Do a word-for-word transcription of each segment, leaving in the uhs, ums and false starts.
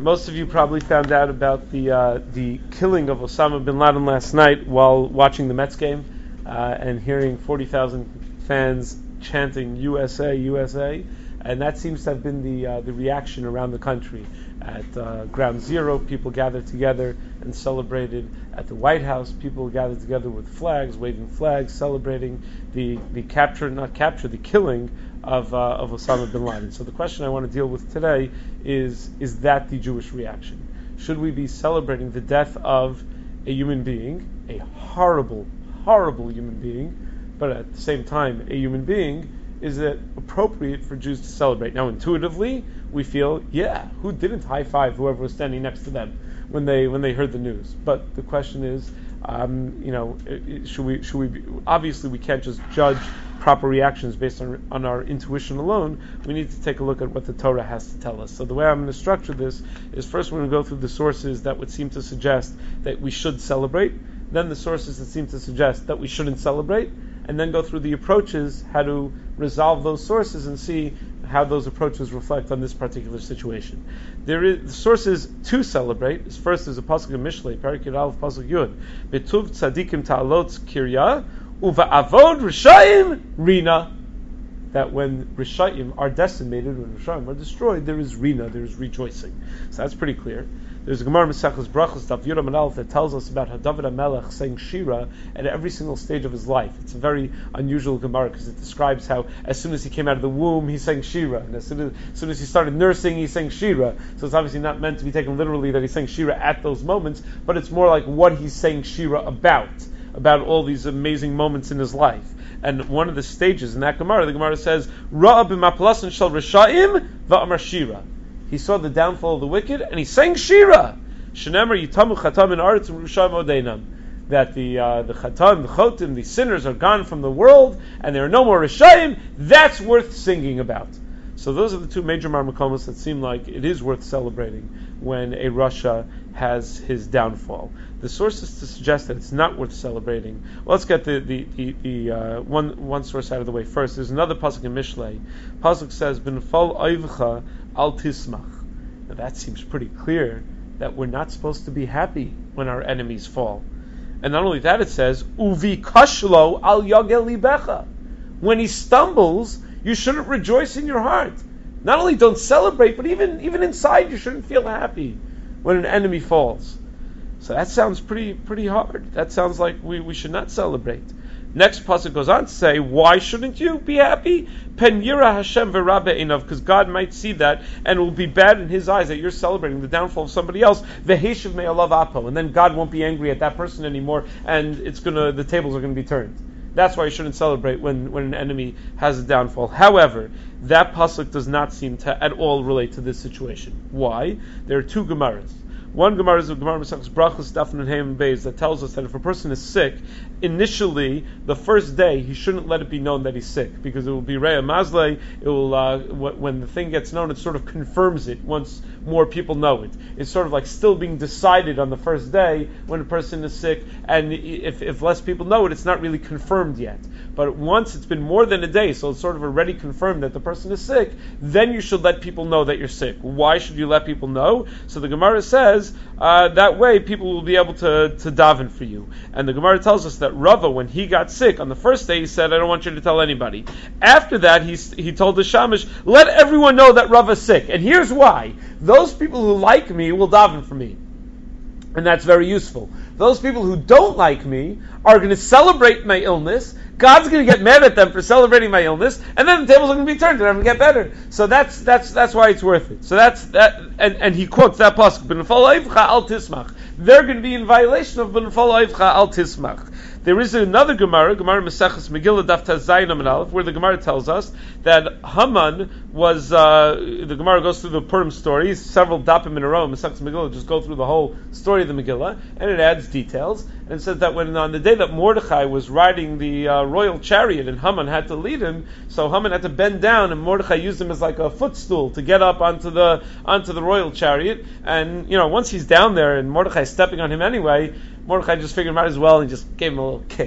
most of you probably found out about the uh, the killing of Osama bin Laden last night while watching the Mets game uh, and hearing forty thousand fans chanting U S A, U S A, and that seems to have been the uh, the reaction around the country. At uh, Ground Zero, people gathered together and celebrated. At the White House, people gathered together with flags, waving flags, celebrating the the capture, not capture, the killing of uh, of Osama bin Laden. So the question I want to deal with today is, is that the Jewish reaction? Should we be celebrating the death of a human being, a horrible, horrible human being, but at the same time a human being? Is it appropriate for Jews to celebrate? Now, intuitively, we feel, yeah, who didn't high five whoever was standing next to them when they when they heard the news? But the question is, um, you know, should we should we? Be, obviously, we can't just judge proper reactions based on on our intuition alone. We need to take a look at what the Torah has to tell us. So the way I'm going to structure this is, first we're going to go through the sources that would seem to suggest that we should celebrate, then the sources that seem to suggest that we shouldn't celebrate, and then go through the approaches, how to resolve those sources and see how those approaches reflect on this particular situation. There is the sources to celebrate. First is a pasuk in Mishlei, Perikid Aleph, pasuk Yud, Betuv tzadikim ta'alot kirya, uva'avod rishayim rina. That when Rishayim are decimated, when Rishayim are destroyed, there is rina, there is rejoicing. So that's pretty clear. There's a Gemara Mesechus Brachos Daf Yud Amud Aleph that tells us about how David HaMelech sang Shira at every single stage of his life. It's a very unusual Gemara because it describes how as soon as he came out of the womb, he sang Shira, and as soon as, as soon as he started nursing, he sang Shira. So it's obviously not meant to be taken literally that he sang Shira at those moments, but it's more like what he's saying Shira about, about all these amazing moments in his life. And one of the stages in that Gemara, the Gemara says, Ra'a b'maplasan shel Rishayim va'amar Shira. He saw the downfall of the wicked, and he sang Shira. Shenemar yitamu chatam in aretz u'rushayim odeinam. That the uh, the chatam, the chotim, the sinners are gone from the world, and there are no more Rishayim. That's worth singing about. So those are the two major marmakomos that seem like it is worth celebrating when a Rasha has his downfall. The sources to suggest that it's not worth celebrating. Well, let's get the the, the, the uh, one one source out of the way first. There's another pasuk in Mishlei. Pasuk says, "B'nefal oivcha al tismach." Now that seems pretty clear that we're not supposed to be happy when our enemies fall. And not only that, it says, "Uvi kashlo al yagel libecha." When he stumbles, you shouldn't rejoice in your heart. Not only don't celebrate, but even even inside, you shouldn't feel happy when an enemy falls. So that sounds pretty pretty hard. That sounds like we, we should not celebrate. Next pasuk goes on to say, why shouldn't you be happy? Pen yira Hashem v'rabe einav, because God might see that and it will be bad in His eyes that you're celebrating the downfall of somebody else. V'heshiv me'alav apo, and then God won't be angry at that person anymore, and it's gonna the tables are gonna be turned. That's why you shouldn't celebrate when, when an enemy has a downfall. However, that pasuk does not seem to at all relate to this situation. Why? There are two Gemaras. One Gemara is a Gemara Mesechus Brachos Daf Nun Hey Beis that tells us that if a person is sick, initially the first day he shouldn't let it be known that he's sick, because it will be Re'ah Mazlei. It will uh, when the thing gets known, it sort of confirms it once more people know it. It's sort of like still being decided on the first day when a person is sick, and if if less people know it, it's not really confirmed yet. But once it's been more than a day, so it's sort of already confirmed that the person is sick, then you should let people know that you're sick. Why should you let people know? So the Gemara says, uh, that way people will be able to, to daven for you. And the Gemara tells us that Rava, when he got sick, on the first day he said, I don't want you to tell anybody. After that, he, he told the Shamash, let everyone know that Rava's sick. And here's why. Those people who like me will daven for me. And that's very useful. Those people who don't like me are going to celebrate my illness. God's going to get mad at them for celebrating my illness, and then the tables are going to be turned and I'm going to get better. So that's that's that's why it's worth it. So that's that, and, and he quotes that pasuk, "B'nefal oivcha al tismach." They're going to be in violation of "B'nefal oivcha al tismach." There is another Gemara, Gemara Mesechus Megillah Daf Tez Zayin Amud Aleph, where the Gemara tells us that Haman was, uh, the Gemara goes through the Purim story, several dapim in a row, Mesechus Megillah just go through the whole story of the Megillah, and it adds details, and it says that when on the day that Mordechai was riding the uh, royal chariot, and Haman had to lead him, so Haman had to bend down, and Mordechai used him as like a footstool to get up onto the onto the royal chariot, and, you know, once he's down there, and Mordechai's stepping on him anyway, Mordechai just figured might as well, and just gave him a little kick.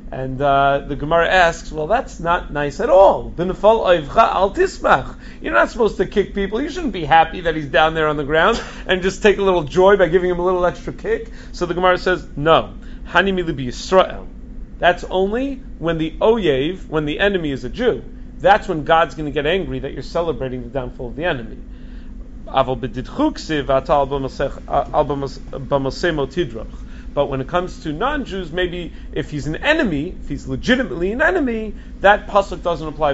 And uh, the Gemara asks, well, that's not nice at all. You're not supposed to kick people. You shouldn't be happy that he's down there on the ground and just take a little joy by giving him a little extra kick. So the Gemara says, no. Hani milibi Yisrael. That's only when the oyev, when the enemy is a Jew. That's when God's going to get angry that you're celebrating the downfall of the enemy. But when it comes to non-Jews, maybe if he's an enemy, if he's legitimately an enemy, that pasuk doesn't apply.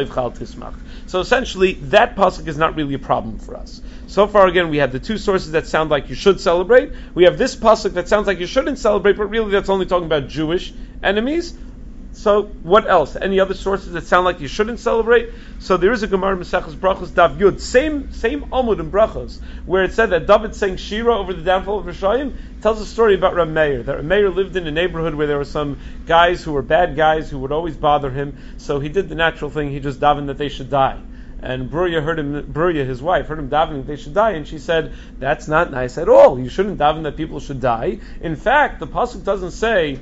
So essentially, that pasuk is not really a problem for us. So far, again, we have the two sources that sound like you should celebrate. We have this pasuk that sounds like you shouldn't celebrate, but really that's only talking about Jewish enemies. So what else? Any other sources that sound like you shouldn't celebrate? So there is a Gemara Maseches Brachos Daf Yud, same same Amud in Brachos, where it said that David sang Shira over the downfall of Rishayim. Tells a story about Rav Meir. That Rav Meir lived in a neighborhood where there were some guys who were bad guys who would always bother him. So he did the natural thing. He just davened that they should die. And Bruria heard him, Bruria, his wife, heard him davening that they should die, and she said, "That's not nice at all. You shouldn't daven that people should die." In fact, the pasuk doesn't say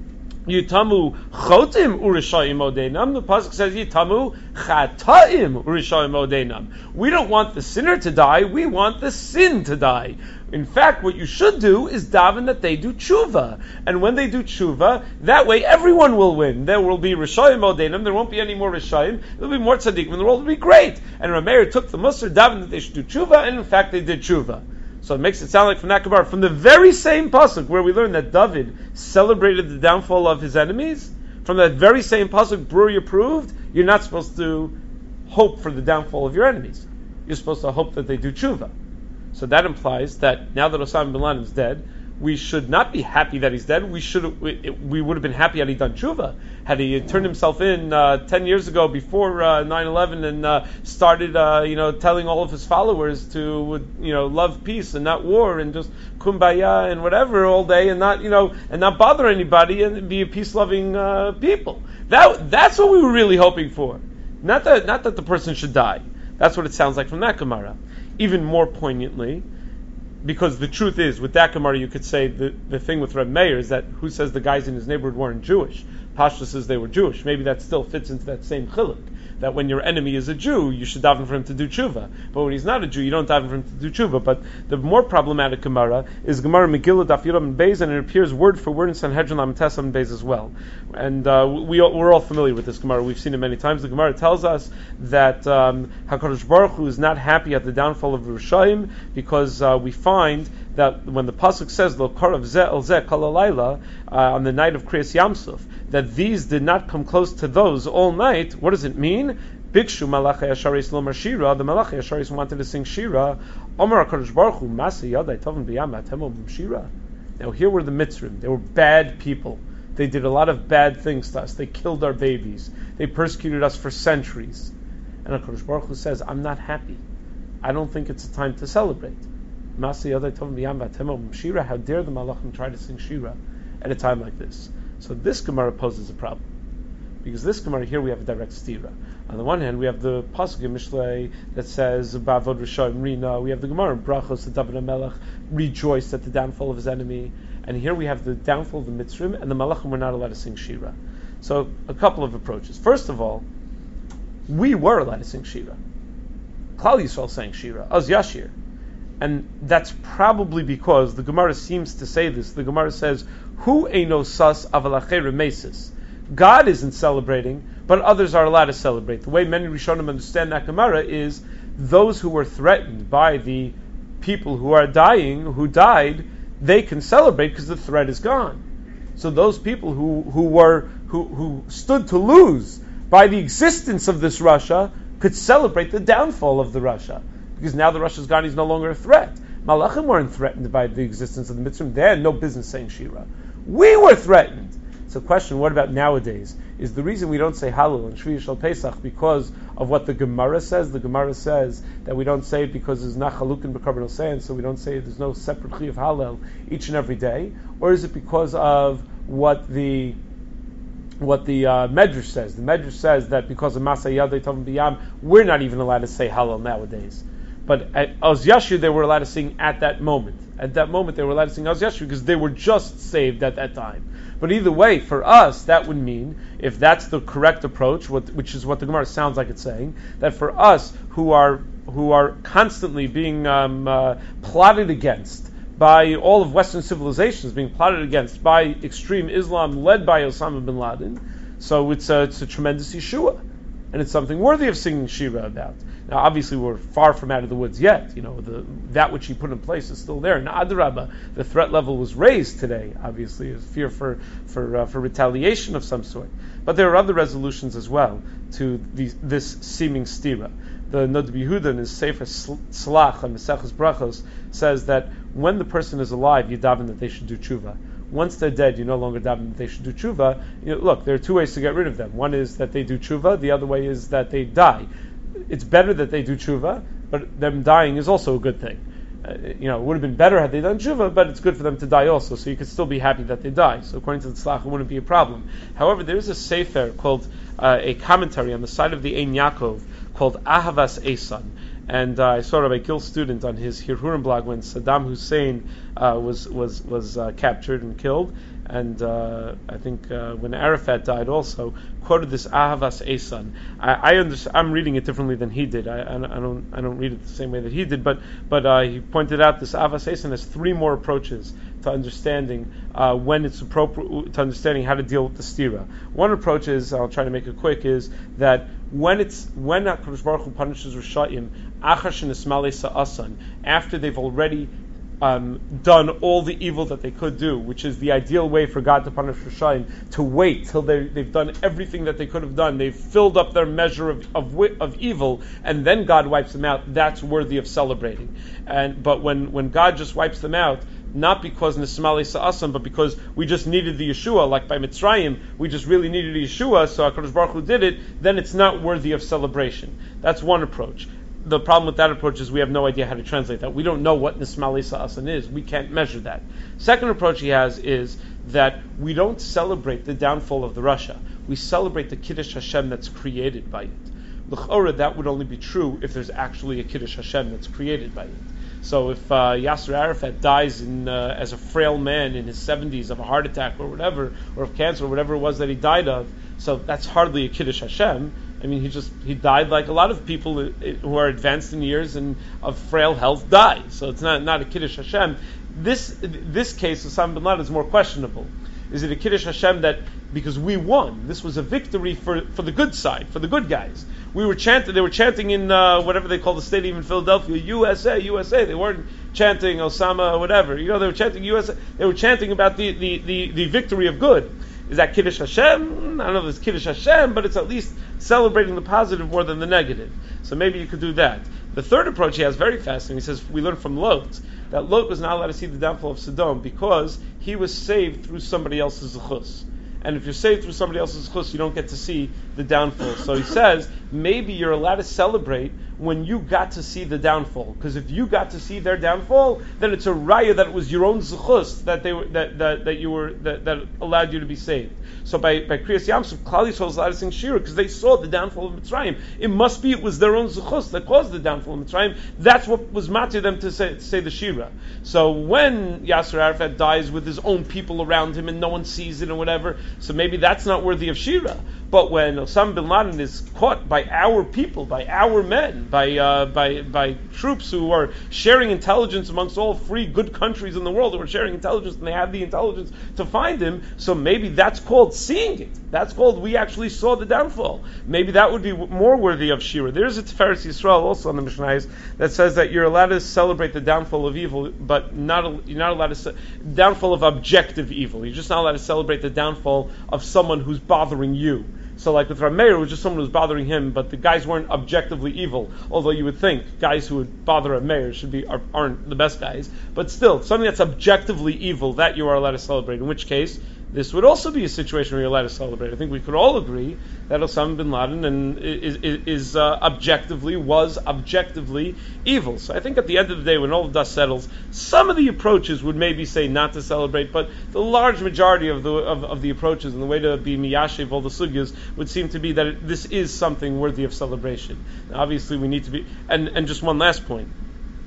Yitamu chotim urishayim odeinam. The pasuk says Yitamu chataim urishayim odeinam. We don't want the sinner to die. We want the sin to die. In fact, what you should do is daven that they do tshuva, and when they do tshuva, that way everyone will win. There will be rishayim odeinam. There won't be any more rishayim. There will be more tzaddikim in the world. It will be great. And Rav Meir took the musar, daven that they should do tshuva, and in fact they did tshuva. So it makes it sound like from that Gemara, from the very same pasuk where we learned that David celebrated the downfall of his enemies, from that very same pasuk, Bruria proved you're not supposed to hope for the downfall of your enemies. You're supposed to hope that they do tshuva. So that implies that now that Osama bin Laden is dead, we should not be happy that he's dead. We should we, we would have been happy had he done tshuva, had he turned himself in uh, ten years ago before uh, nine eleven and uh, started uh, you know telling all of his followers to you know love peace and not war and just kumbaya and whatever all day and not you know and not bother anybody and be a peace loving uh, people. That that's what we were really hoping for. Not that not that the person should die. That's what it sounds like from that Gemara. Even more poignantly, because the truth is, with that Gemara, you could say the, the thing with Reb Meir is that who says the guys in his neighborhood weren't Jewish? Pashta says they were Jewish. Maybe that still fits into that same chiluk, that when your enemy is a Jew, you should daven for him to do tshuva. But when he's not a Jew, you don't daven for him to do tshuva. But the more problematic Gemara is Gemara Megillah Daf Yud and Beis, and it appears word for word in Sanhedrin Lamed Tes and Beis as well. And uh, we, we're all familiar with this Gemara. We've seen it many times. The Gemara tells us that um, HaKadosh Baruch Hu is not happy at the downfall of Yerushalayim because uh, we find that when the pasuk says Lo Karav Zeh El Zeh Kol Halayla on the night of Kriyas Yamsuf, that these did not come close to those all night. What does it mean? Bikshu Malachei Asharis Lomar Shira. The Malachei Asharis wanted to sing Shira. Omar HaKadosh Baruch Hu Masi Yadai Tovim B'Yam Atem Shira. Now here were the Mitzrim. They were bad people. They did a lot of bad things to us. They killed our babies. They persecuted us for centuries. And HaKadosh Baruch Hu says, I'm not happy. I don't think it's a time to celebrate. Masi Yadai Tovim B'Yam Atem Shira. How dare the Malachim try to sing Shira at a time like this? So this Gemara poses a problem. Because this Gemara here we have a direct stira. On the one hand, we have the pasuk in Mishlei that says Bavod Rishayim Rina. We have the Gemara in Brachos that David HaMelech rejoiced at the downfall of his enemy. And here we have the downfall of the Mitzrim, and the Malachim were not allowed to sing Shira. So a couple of approaches. First of all, we were allowed to sing Shira. Klal Yisrael sang Shira, Az Yashir. And that's probably because the Gemara seems to say this. The Gemara says, Hu eino sas avalacher mesis. God isn't celebrating, but others are allowed to celebrate. The way many Rishonim understand that Gemara is those who were threatened by the people who are dying, who died, they can celebrate because the threat is gone. So those people who, who were who, who stood to lose by the existence of this Russia could celebrate the downfall of the Russia. Because now the Russia's gone, he's no longer a threat. Malachim weren't threatened by the existence of the Mitzrim. They had no business saying Shira. We were threatened. So question, what about nowadays? Is the reason we don't say Hallel and Shvi Shal Pesach because of what the Gemara says? The Gemara says that we don't say it because there's not Chalukin B'Karban Osein, so we don't say there's no separate Chi of Hallel each and every day? Or is it because of what the what the uh, Medrash says? The Medrash says that because of Masay Yadei Tovim B'Yam, we're not even allowed to say Hallel nowadays. But at Oz Yashir, they were allowed to sing at that moment. At that moment, they were allowed to sing Oz Yashir because they were just saved at that time. But either way, for us, that would mean, if that's the correct approach, what, which is what the Gemara sounds like it's saying, that for us who are who are constantly being um, uh, plotted against by all of Western civilizations, being plotted against by extreme Islam led by Osama bin Laden, so it's a, it's a tremendous Yeshua, and it's something worthy of singing Shira about. Now, obviously, we're far from out of the woods yet. You know, the, that which he put in place is still there. And Adrabah, the threat level was raised today. Obviously, is fear for for uh, for retaliation of some sort. But there are other resolutions as well to these, this seeming stira. The Nod Yehuda in his Sefer Slach on Maseches Brachos says that when the person is alive, you daven that they should do tshuva. Once they're dead, you no longer daven that they should do tshuva. You know, look, there are two ways to get rid of them. One is that they do tshuva. The other way is that they die. It's better that they do tshuva, but them dying is also a good thing. Uh, you know, it would have been better had they done tshuva, but it's good for them to die also, so you could still be happy that they die. So according to the Tzlach, it wouldn't be a problem. However, there is a sefer called, uh, a commentary on the side of the Ein Yaakov called Ahavas Esan. And uh, I saw Rabbi Gil's student on his Hirhurim blog when Saddam Hussein uh, was was was uh, captured and killed, and uh, I think uh, when Arafat died also, quoted this Ahavas Esan. I, I understand, I'm reading it differently than he did. I, I, I don't I don't read it the same way that he did, but but uh, he pointed out this Ahavas Esan has three more approaches to understanding uh, when it's appropriate, to understanding how to deal with the stira. One approach is, I'll try to make it quick, is that when it's when HaKadosh Baruch Hu punishes Rishayim, Achar shenismalei sa'asan, after they've already um, done all the evil that they could do, which is the ideal way for God to punish Rishayim, to wait till they, they've done everything that they could have done, they've filled up their measure of, of of evil, and then God wipes them out. That's worthy of celebrating. And but when when God just wipes them out, not because Nismali Sa'asam, but because we just needed the Yeshua, like by Mitzrayim, we just really needed a Yeshua, so HaKadosh Baruch Hu did it, then it's not worthy of celebration. That's one approach. The problem with that approach is we have no idea how to translate that. We don't know what Nismali Sa'asam is. We can't measure that. Second approach he has is that we don't celebrate the downfall of the Russia. We celebrate the Kiddush Hashem that's created by it. L'chora, that would only be true if there's actually a Kiddush Hashem that's created by it. So if uh, Yasser Arafat dies in, uh, as a frail man in his seventies of a heart attack or whatever, or of cancer or whatever it was that he died of, so that's hardly a Kiddush Hashem. I mean, he just he died like a lot of people who are advanced in years and of frail health die. So it's not not a Kiddush Hashem. This this case of Osama bin Laden is more questionable. Is it a Kiddush Hashem that because we won, this was a victory for, for the good side, for the good guys? We were chanting, they were chanting in uh, whatever they call the stadium in Philadelphia, U S A, U S A. They weren't chanting Osama or whatever. You know, they were chanting U S A. They were chanting about the, the, the, the victory of good. Is that Kiddush Hashem? I don't know if it's Kiddush Hashem, but it's at least celebrating the positive more than the negative. So maybe you could do that. The third approach he has, very fascinating. He says, we learn from Lot, that Lot was not allowed to see the downfall of Sodom because he was saved through somebody else's zechus. And if you're saved through somebody else's zechus, you don't get to see the downfall. So he says, maybe you're allowed to celebrate when you got to see the downfall. Because if you got to see their downfall, then it's a raya that it was your own zechus that they were that, that, that you were that, that allowed you to be saved. So by by Kriyas Yamsuf, Klal Yisrael is allowed to sing Shira because they saw the downfall of Mitzrayim. It must be it was their own zechus that caused the downfall of Mitzrayim. That's what was matir them to say, to say the Shira. So when Yasser Arafat dies with his own people around him and no one sees it and whatever, so maybe that's not worthy of Shira. But when Osama bin Laden is caught by our people, by our men, by uh, by by troops who are sharing intelligence amongst all free, good countries in the world who are sharing intelligence, and they have the intelligence to find him, so maybe that's called seeing it. That's called we actually saw the downfall. Maybe that would be more worthy of Shira. There's a Tiferes Yisrael also on the Mishnayos that says that you're allowed to celebrate the downfall of evil, but not you're not allowed to ce- downfall of objective evil. You're just not allowed to celebrate the downfall of someone who's bothering you. So like with Rameir, it was just someone who was bothering him, but the guys weren't objectively evil. Although you would think guys who would bother Rameir should be are, aren't the best guys. But still, something that's objectively evil, that you are allowed to celebrate. In which case, this would also be a situation where you're allowed to celebrate. I think we could all agree that Osama bin Laden and is, is, is uh, objectively, was objectively evil. So I think at the end of the day, when all the dust settles, some of the approaches would maybe say not to celebrate, but the large majority of the of, of the approaches and the way to be miyashiv all the sugyas would seem to be that it, this is something worthy of celebration. Now, obviously, we need to be, and, and just one last point.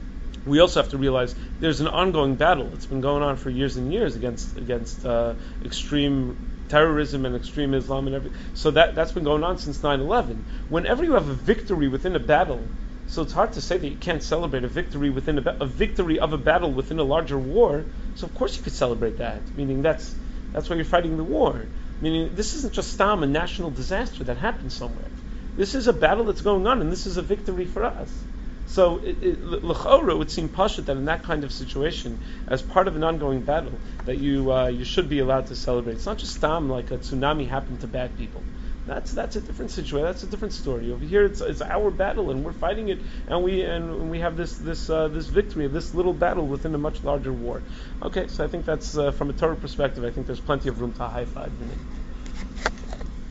we also have to realize there's an ongoing battle. It's been going on for years and years against against uh, extreme terrorism and extreme Islam and everything. So that that's been going on since nine eleven. Whenever you have a victory within a battle, so it's hard to say that you can't celebrate a victory within a, ba- a victory of a battle within a larger war. So of course you could celebrate that. Meaning that's that's why you're fighting the war. Meaning this isn't just stam a national disaster that happened somewhere. This is a battle that's going on, and this is a victory for us. So, l'chora, it would seem pashut that in that kind of situation, as part of an ongoing battle, that you uh, you should be allowed to celebrate. It's not just stam like a tsunami happened to bad people. That's that's a different situation. That's a different story. Over here, it's it's our battle, and we're fighting it, and we and we have this this uh, this victory, this little battle within a much larger war. Okay, so I think that's uh, from a Torah perspective. I think there's plenty of room to high five in it.